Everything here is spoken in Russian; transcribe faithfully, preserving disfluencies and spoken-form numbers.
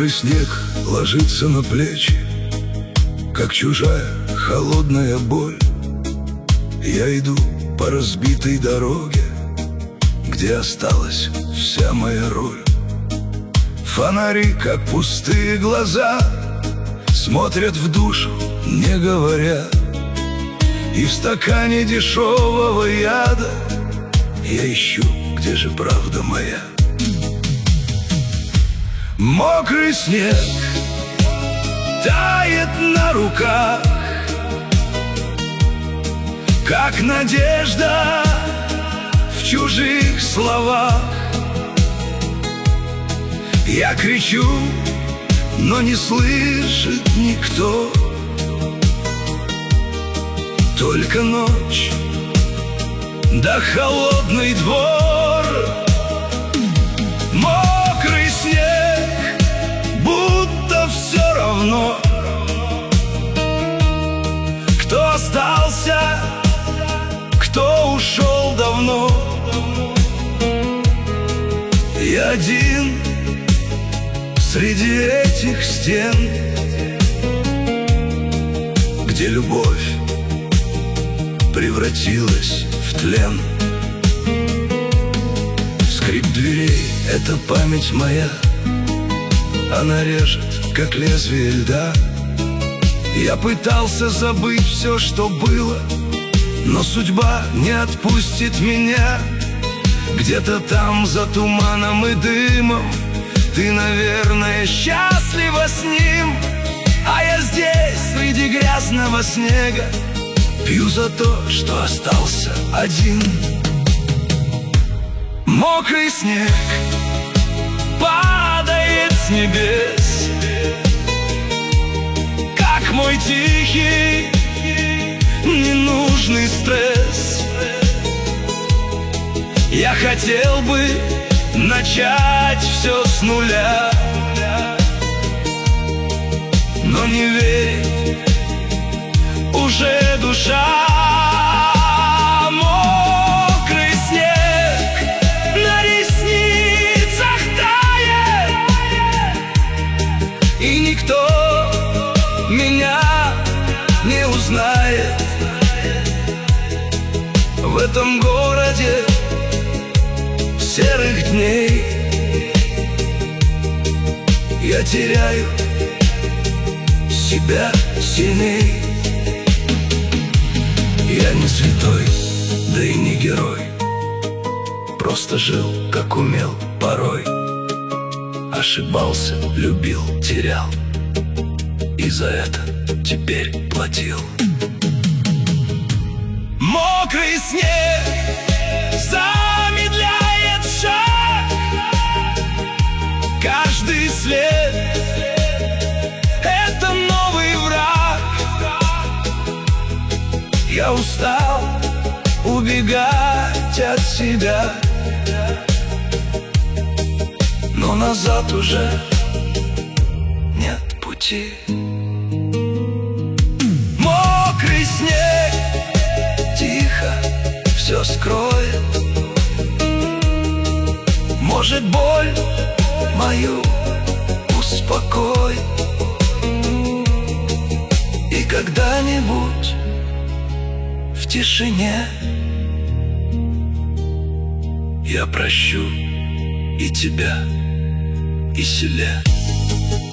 Мокрый снег ложится на плечи, как чужая холодная боль. Я иду по разбитой дороге, где осталась вся моя роль. Фонари, как пустые глаза, смотрят в душу, не говоря. И в стакане дешевого яда я ищу, где же правда моя. Мокрый снег тает на руках, как надежда в чужих словах. Я кричу, но не слышит никто. Только ночь да холодный двор. Мокрый снег, будто все равно, кто остался, кто ушел давно. Я один среди этих стен, где любовь превратилась в тлен. Скрип дверей — это память моя, она режет, как лезвие льда. Я пытался забыть все, что было, но судьба не отпустит меня. Где-то там, за туманом и дымом, ты, наверное, счастлива с ним, а я здесь, среди грязного снега, пью за то, что остался один. Мокрый снег падает с небес, как мой тихий, ненужный стресс. Я хотел бы начать все с нуля, но не верить уже душа. Мокрый снег на ресницах тает, и никто меня не узнает. В этом городе серых дней я теряю себя сильней. Я не святой, да и не герой, просто жил, как умел порой. Ошибался, любил, терял, и за это теперь платил. Мокрый снег замедляет шаг, каждый след — это новый враг. Я устал убегать от себя, но назад уже нет пути. Мокрый снег тихо все скроет, может, боль мою успокоит, и когда-нибудь в тишине я прощу и тебя, и себя.